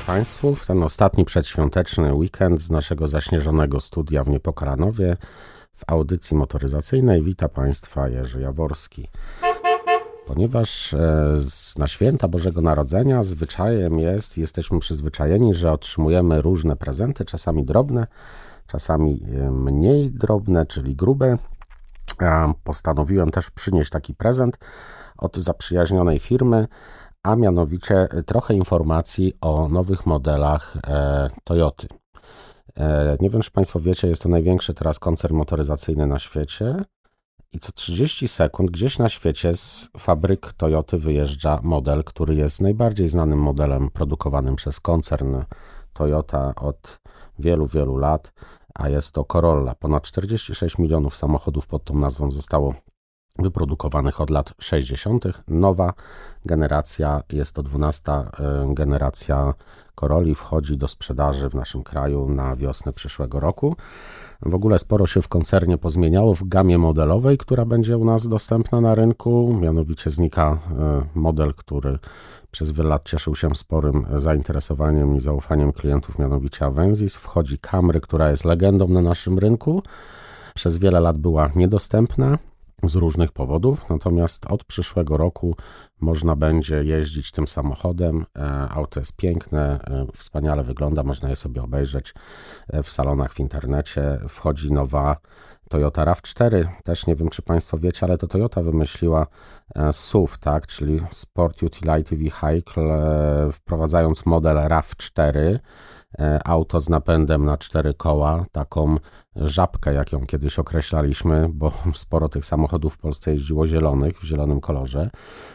Państwu. W ten ostatni przedświąteczny weekend z naszego zaśnieżonego studia w Niepokalanowie w audycji motoryzacyjnej wita Państwa Jerzy Jaworski. Ponieważ na święta Bożego Narodzenia zwyczajem jesteśmy przyzwyczajeni, że otrzymujemy różne prezenty, czasami drobne, czasami mniej drobne, czyli grube. Postanowiłem też przynieść taki prezent od zaprzyjaźnionej firmy, a mianowicie trochę informacji o nowych modelach Toyoty. Nie wiem, czy Państwo wiecie, jest to największy teraz koncern motoryzacyjny na świecie i co 30 sekund gdzieś na świecie z fabryk Toyoty wyjeżdża model, który jest najbardziej znanym modelem produkowanym przez koncern Toyota od wielu, wielu lat, a jest to Corolla. Ponad 46 milionów samochodów pod tą nazwą zostało wyprodukowanych od lat 60. Nowa generacja, jest to 12. generacja Corolli, wchodzi do sprzedaży w naszym kraju na wiosnę przyszłego roku. W ogóle sporo się w koncernie pozmieniało w gamie modelowej, która będzie u nas dostępna na rynku. Mianowicie znika model, który przez wiele lat cieszył się sporym zainteresowaniem i zaufaniem klientów, mianowicie Avensis. Wchodzi Camry, która jest legendą na naszym rynku. Przez wiele lat była niedostępna z różnych powodów, natomiast od przyszłego roku można będzie jeździć tym samochodem. Auto jest piękne, wspaniale wygląda, można je sobie obejrzeć w salonach, w internecie. Wchodzi nowa Toyota RAV4, też nie wiem, czy Państwo wiecie, ale to Toyota wymyśliła SUV, tak, czyli Sport Utility Vehicle, wprowadzając model RAV4, auto z napędem na 4 koła, taką żabkę, jak ją kiedyś określaliśmy, bo sporo tych samochodów w Polsce jeździło zielonych, w zielonym kolorze.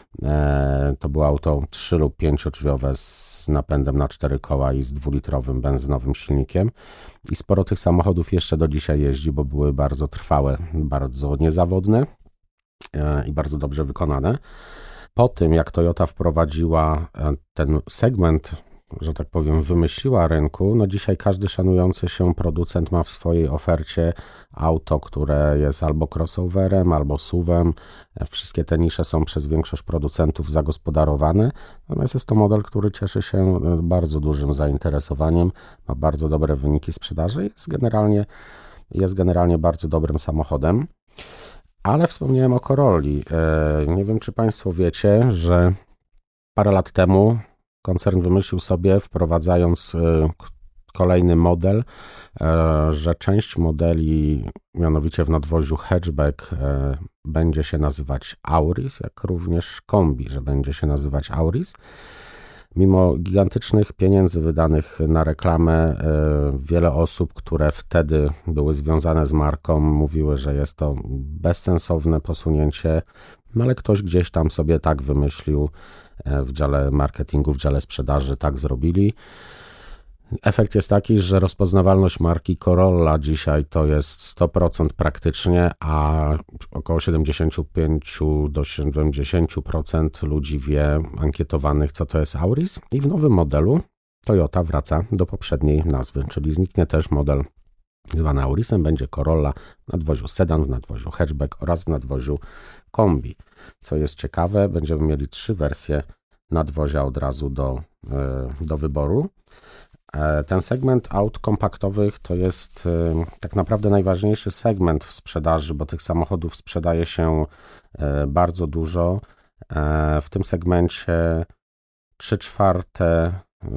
To było auto 3 lub 5-drzwiowe z napędem na 4 koła i z 2-litrowym benzynowym silnikiem. I sporo tych samochodów jeszcze do dzisiaj jeździ, bo były bardzo trwałe, bardzo niezawodne i bardzo dobrze wykonane. Po tym, jak Toyota wprowadziła ten segment, że tak powiem, wymyśliła rynku, no dzisiaj każdy szanujący się producent ma w swojej ofercie auto, które jest albo crossoverem, albo SUV-em. Wszystkie te nisze są przez większość producentów zagospodarowane, natomiast jest to model, który cieszy się bardzo dużym zainteresowaniem, ma bardzo dobre wyniki sprzedaży, jest generalnie bardzo dobrym samochodem. Ale wspomniałem o Corolli. Nie wiem, czy Państwo wiecie, że parę lat temu koncern wymyślił sobie, wprowadzając kolejny model, że część modeli, mianowicie w nadwoziu hatchback, będzie się nazywać Auris, jak również kombi, że będzie się nazywać Auris. Mimo gigantycznych pieniędzy wydanych na reklamę, wiele osób, które wtedy były związane z marką, mówiły, że jest to bezsensowne posunięcie, no ale ktoś gdzieś tam sobie tak wymyślił, w dziale marketingu, w dziale sprzedaży tak zrobili. Efekt jest taki, że rozpoznawalność marki Corolla dzisiaj to jest 100% praktycznie, a około 75 do 70% ludzi wie, ankietowanych, co to jest Auris. I w nowym modelu Toyota wraca do poprzedniej nazwy, czyli zniknie też model zwany Aurisem, będzie Corolla w nadwoziu sedan, w nadwoziu hatchback oraz w nadwoziu kombi. Co jest ciekawe, będziemy mieli 3 wersje nadwozia od razu do wyboru. Ten segment aut kompaktowych to jest tak naprawdę najważniejszy segment w sprzedaży, bo tych samochodów sprzedaje się bardzo dużo. W tym segmencie 3/4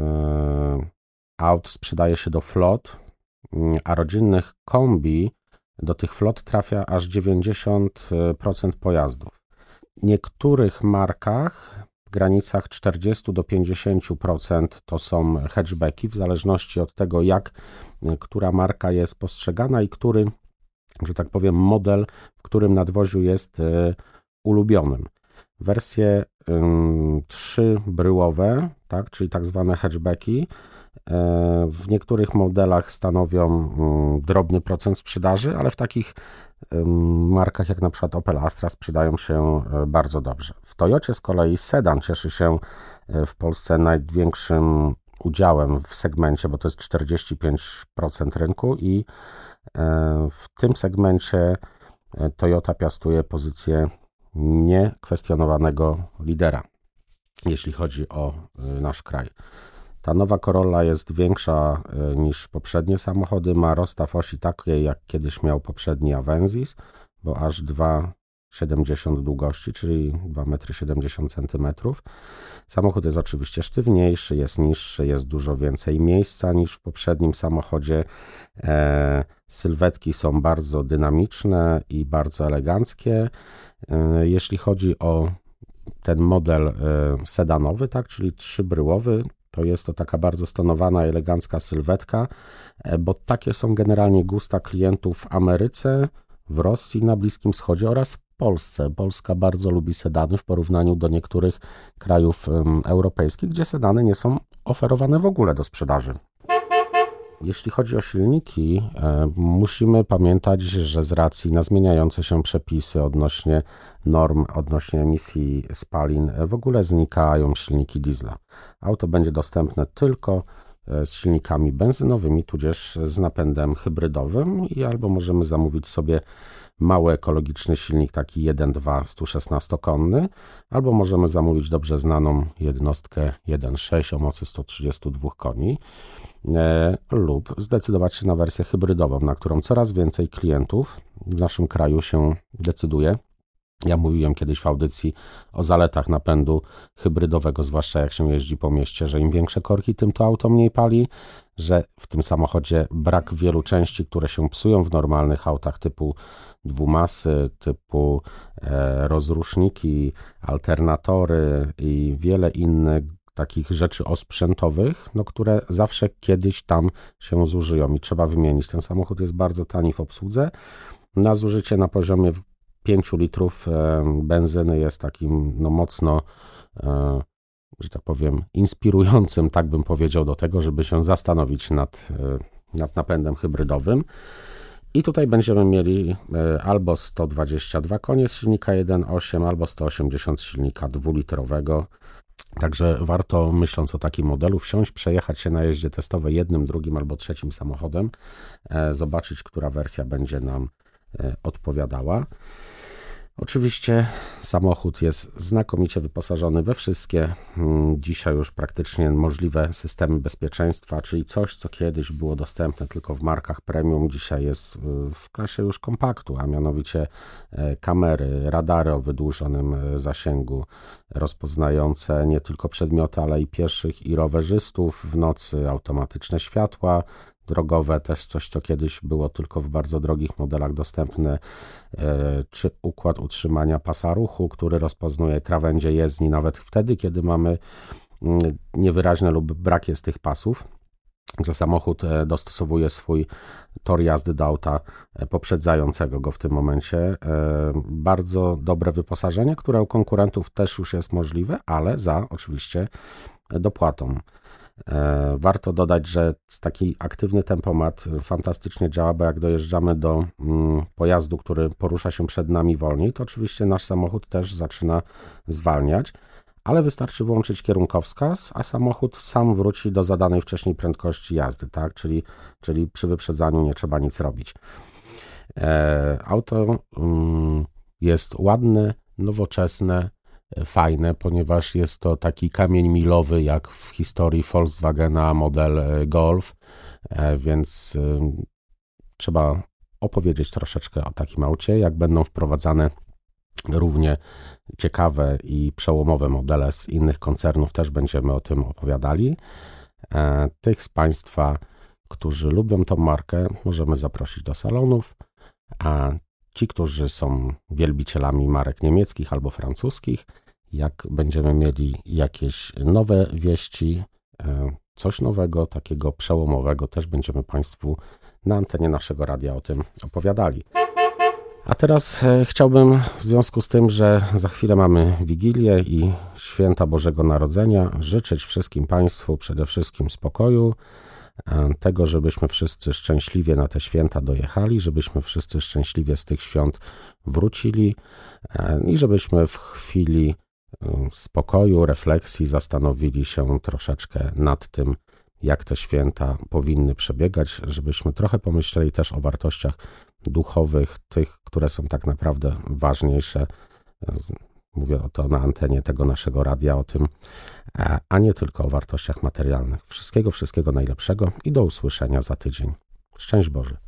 aut sprzedaje się do flot, a rodzinnych kombi do tych flot trafia aż 90% pojazdów. W niektórych markach w granicach 40 do 50% to są hatchbacki, w zależności od tego, jak która marka jest postrzegana i który, że tak powiem, model, w którym nadwoziu jest ulubionym. Wersje 3-bryłowe, tak, czyli tak zwane hatchbacki, w niektórych modelach stanowią drobny procent sprzedaży, ale w takich markach jak na przykład Opel Astra sprzedają się bardzo dobrze. W Toyocie z kolei sedan cieszy się w Polsce największym udziałem w segmencie, bo to jest 45% rynku i w tym segmencie Toyota piastuje pozycję niekwestionowanego lidera, jeśli chodzi o nasz kraj. Ta nowa Corolla jest większa niż poprzednie samochody, ma rozstaw osi takiej jak kiedyś miał poprzedni Avensis, bo aż 2,70 m długości, czyli 2,70 m. Samochód jest oczywiście sztywniejszy, jest niższy, jest dużo więcej miejsca niż w poprzednim samochodzie. Sylwetki są bardzo dynamiczne i bardzo eleganckie. Jeśli chodzi o ten model sedanowy, tak, czyli trzybryłowy, to jest to taka bardzo stonowana, elegancka sylwetka, bo takie są generalnie gusta klientów w Ameryce, w Rosji, na Bliskim Wschodzie oraz w Polsce. Polska bardzo lubi sedany w porównaniu do niektórych krajów europejskich, gdzie sedany nie są oferowane w ogóle do sprzedaży. Jeśli chodzi o silniki, musimy pamiętać, że z racji na zmieniające się przepisy odnośnie norm, odnośnie emisji spalin, w ogóle znikają silniki diesla. Auto będzie dostępne tylko z silnikami benzynowymi, tudzież z napędem hybrydowym i albo możemy zamówić sobie mały ekologiczny silnik, taki 1.2 116-konny, albo możemy zamówić dobrze znaną jednostkę 1.6 o mocy 132 koni, lub zdecydować się na wersję hybrydową, na którą coraz więcej klientów w naszym kraju się decyduje. Ja mówiłem kiedyś w audycji o zaletach napędu hybrydowego, zwłaszcza jak się jeździ po mieście, że im większe korki, tym to auto mniej pali, że w tym samochodzie brak wielu części, które się psują w normalnych autach typu dwumasy, typu rozruszniki, alternatory i wiele innych takich rzeczy osprzętowych, które zawsze kiedyś tam się zużyją i trzeba wymienić. Ten samochód jest bardzo tani w obsłudze. Na zużycie na poziomie 5 litrów benzyny jest takim mocno, że tak powiem, inspirującym, tak bym powiedział, do tego, żeby się zastanowić nad napędem hybrydowym. I tutaj będziemy mieli albo 122 konie z silnika 1.8, albo 180 silnika 2-litrowego. Także warto, myśląc o takim modelu, wsiąść, przejechać się na jeździe testowej jednym, drugim albo trzecim samochodem, zobaczyć, która wersja będzie nam odpowiadała. Oczywiście samochód jest znakomicie wyposażony we wszystkie dzisiaj już praktycznie możliwe systemy bezpieczeństwa, czyli coś, co kiedyś było dostępne tylko w markach premium, dzisiaj jest w klasie już kompaktu, a mianowicie kamery, radary o wydłużonym zasięgu, rozpoznające nie tylko przedmioty, ale i pieszych i rowerzystów w nocy, automatyczne światła drogowe, też coś, co kiedyś było tylko w bardzo drogich modelach dostępne, czy układ utrzymania pasa ruchu, który rozpoznuje krawędzie jezdni nawet wtedy, kiedy mamy niewyraźne lub brak jest tych pasów, że samochód dostosowuje swój tor jazdy do auta poprzedzającego go w tym momencie. Bardzo dobre wyposażenie, które u konkurentów też już jest możliwe, ale za oczywiście dopłatą. Warto dodać, że taki aktywny tempomat fantastycznie działa, bo jak dojeżdżamy do pojazdu, który porusza się przed nami wolniej, to oczywiście nasz samochód też zaczyna zwalniać, ale wystarczy włączyć kierunkowskaz, a samochód sam wróci do zadanej wcześniej prędkości jazdy, tak? Czyli przy wyprzedzaniu nie trzeba nic robić. Auto jest ładne, nowoczesne, fajne, ponieważ jest to taki kamień milowy jak w historii Volkswagena model Golf, więc trzeba opowiedzieć troszeczkę o takim aucie, jak będą wprowadzane równie ciekawe i przełomowe modele z innych koncernów, też będziemy o tym opowiadali. Tych z Państwa, którzy lubią tą markę, możemy zaprosić do salonów, a ci, którzy są wielbicielami marek niemieckich albo francuskich, jak będziemy mieli jakieś nowe wieści, coś nowego, takiego przełomowego, też będziemy Państwu na antenie naszego radia o tym opowiadali. A teraz chciałbym, w związku z tym, że za chwilę mamy Wigilię i Święta Bożego Narodzenia, życzyć wszystkim Państwu przede wszystkim spokoju, tego, żebyśmy wszyscy szczęśliwie na te święta dojechali, żebyśmy wszyscy szczęśliwie z tych świąt wrócili i żebyśmy w chwili spokoju, refleksji zastanowili się troszeczkę nad tym, jak te święta powinny przebiegać, żebyśmy trochę pomyśleli też o wartościach duchowych, tych, które są tak naprawdę ważniejsze. Mówię to na antenie tego naszego radia o tym, a nie tylko o wartościach materialnych. Wszystkiego najlepszego i do usłyszenia za tydzień. Szczęść Boże.